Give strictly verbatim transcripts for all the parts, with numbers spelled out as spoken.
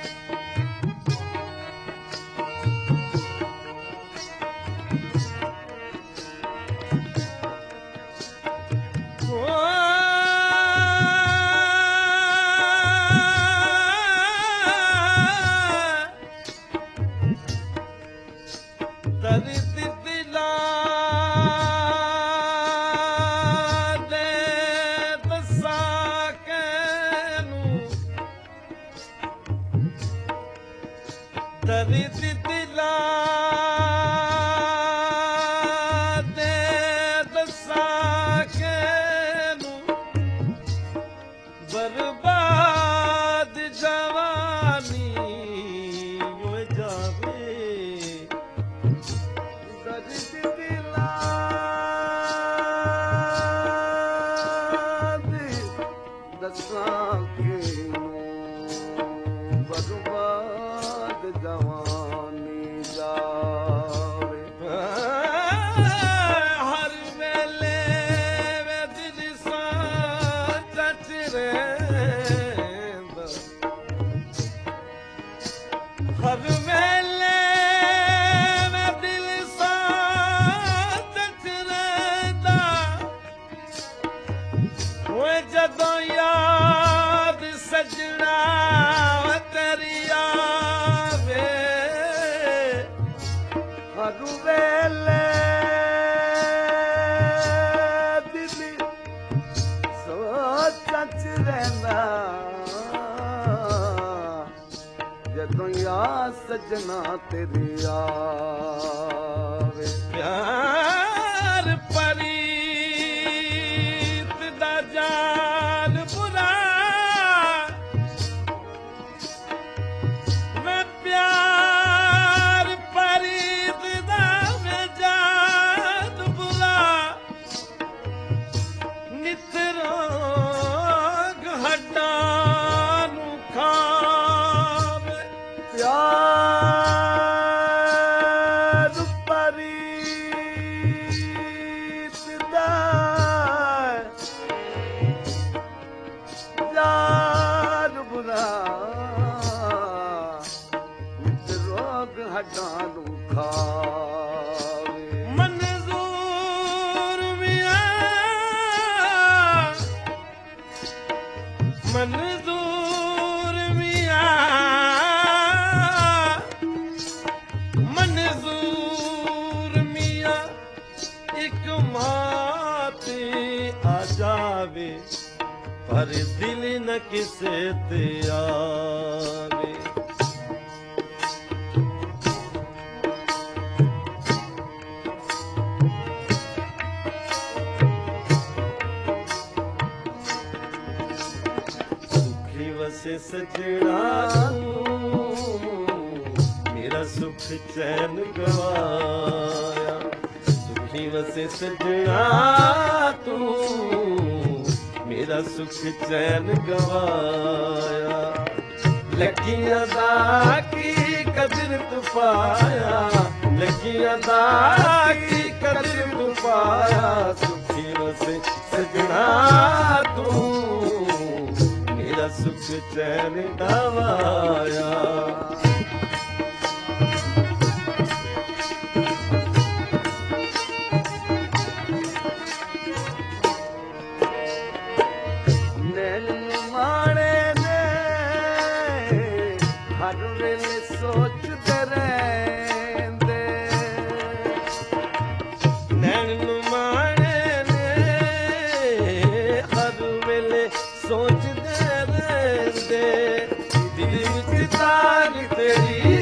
सजना तेरी आवे प्यार परीत दा जान बुरा मैं प्यार परीत दा मैं जान बुरा नित रोग हड्डा नू खावे प्यार मंजूर मियां मंजूर मियां मंजूर मियां एक माते आ जावे पर दिल न किसे ते आवे से सजना मेरा सुख चैन गवाया सुखी वसे सजना तू मेरा सुख चैन गवाया लकी अदा की कदर तू पाया लकी अदा की कदर तू पाया सुखी वसे सजना तू सुख चैन गवाया नैन माणे ने हर वेले सोचते रहंदे नैन माणे ने हर वेले सोचते दिल विच तार तेरी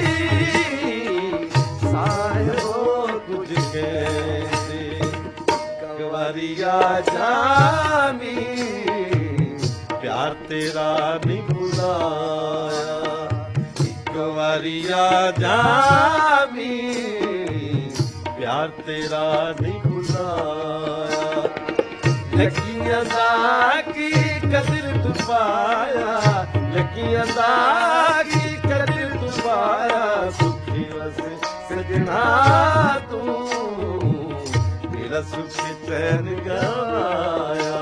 सायो कुछ कहते कवारिया जामी प्यार तेरा नहीं भुलाया कवारिया जामी प्यार तेरा नहीं भुलाया लकियां दा की कदर तू पाया लकियां दा की कदर तू पाया सुखी वसे सजना तू मेरा सुख चैन गवाया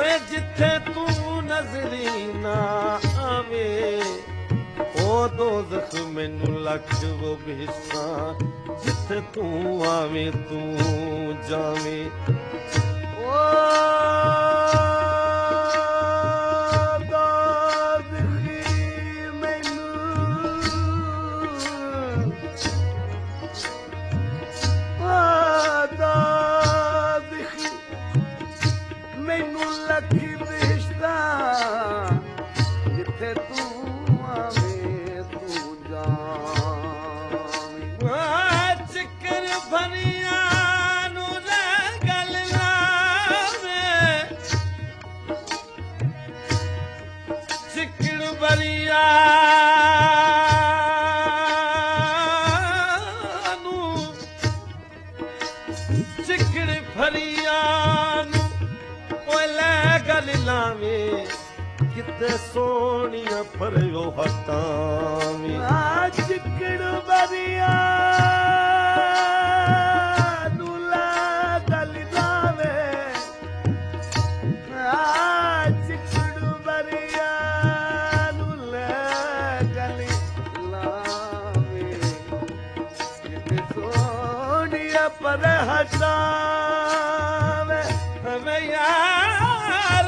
ਓਏ ਜਿੱਥੇ ਤੂੰ ਨਜ਼ਰੀ ਨਾ ਆਵੇ ਉਹ ਦੋਜ਼ਖ ਮੈਨੂੰ ਲੱਖ ਉਹ ਬਿਹਸ਼ਤਾਂ ਜਿੱਥੇ ਤੂੰ ਆਵੇਂ ਤੂੰ ਜਾਵੇਂ ਓ ਸੋਹਣੀਆਂ ਫਰਿਓ ਹੱਟਾਂ ਵੀ ਆ ਚਿੱਕੜ ਬਰੀਆ ਨੂੰ ਲਾ ਗਲ ਲਾਵੇ ਆ ਚਿੱਕੜ ਬਰੀਆ ਨੂੰ ਲਾ ਗਲ ਲਾਵੇ ਕਿਤੇ ਸੋਹਣੀਆਂ ਪਰ ਹੱਟਾਂ ਵੇ ਹਮੇ ਯਾਰ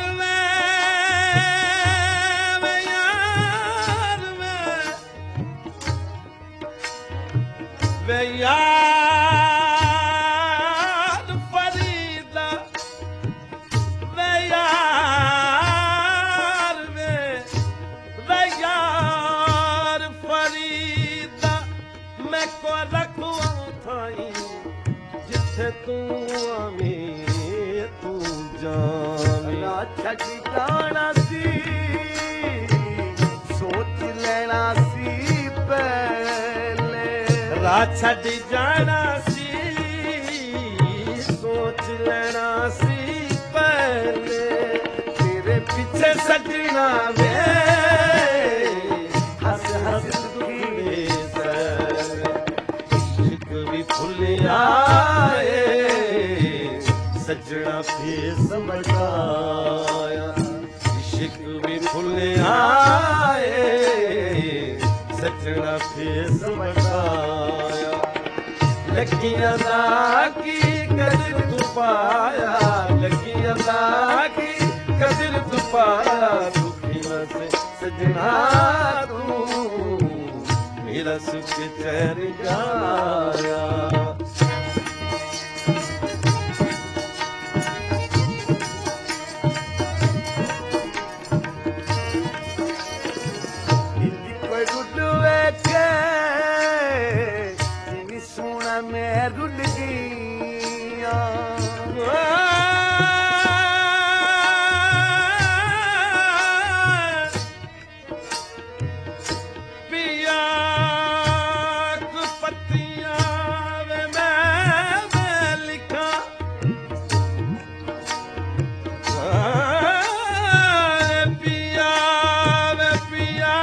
ਵੇ ਯਾਰ ਫਰੀਦਾ ਵੇ ਯਾਰ ਵੇ ਵੇ ਯਾਰ ਫਰੀਦਾ ਮੈਂ ਕੋ ਰੱਖਵਾਂ ਥਾਈ ਜਿੱਥੇ ਤੂੰ ਆਵੇਂ ਤੂੰ ਜਾਵੇਂ ਨਾ ਛੱਡ ਜਾਣਾ ਸੀ ਸੋਚ ਲੈਣਾ ਸੀ ਪਹਿਲੇ ਰਾਹ ਛੱਡ ਜਾਣਾ ਸੀ ਸੋਚ ਲੈਣਾ ਸੀ ਪਹਿਲੇ ਤੇਰੇ ਪਿੱਛੇ ਸੱਜਣਾ ਵੇ ਹੱਸ ਹੱਸ ਦੁਖੀ ਸਰ ਇਸ਼ਕ ਵੀ ਫੁੱਲਿਆ ਏ ਸੱਜਣਾ ਫੇਰ ਸਮਝਾਇਆ ਇਸ਼ਕ ਵੀ ਫੁੱਲਿਆ ਏ ਸੱਜਣਾ ਫੇਰ ਸਮਝਾਇਆ ਲੱਗੀਆਂ ਦਾ ਕੀ ਕਦਰ ਤੂੰ ਪਾਇਆ ਲੱਗੀਆਂ ਦਾ ਕੀ ਕਦਰ ਤੂੰ ਪਾਇਆ ਦੁਖੀ ਵਸੇ ਸਜਣਾ ਤੂੰ ਮੇਰਾ ਸੁਖ ਚੈਨ ਜਾਇਆ मैं रुल गई पिया पत्तियां वे मैं मैं लिखा पिया वे पिया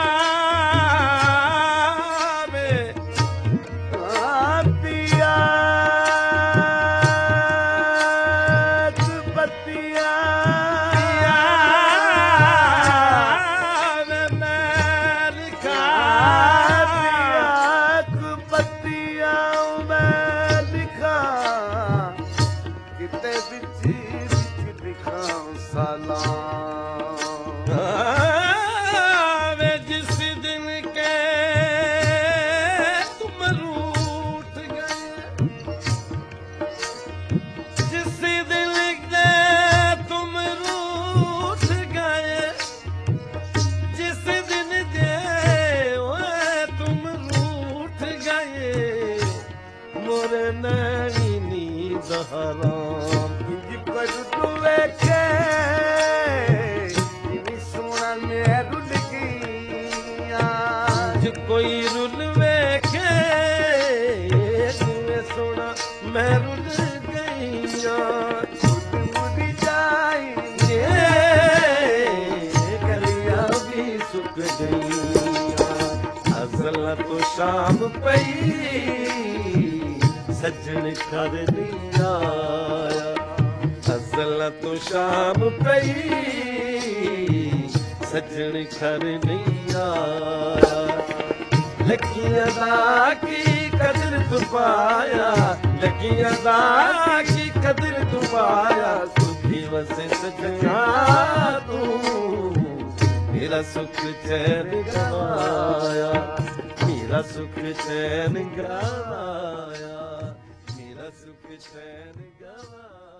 जिस दिन के तुम रूठ गए जिस दिन के तुम रूठ गए जिस दिन के तुम रूठ गए मोरे नैनी दहराम कर दुए के कोई रुल वेखे तुम्हें सुना मैं रुल गईया मुड़ी जाएंगे गलियां भी सुख गईया असल तो शाम पई सजन कर दिया अज़ल तो शाम पई सजण घर नहीं आया लगी अदा की कदर तू पाया लगी अदा की कदर तू पाया सुखी वसे सजना तू मेरा सुख चैन गवाया मेरा सुख चैन गवाया मेरा सुख चैन गवाया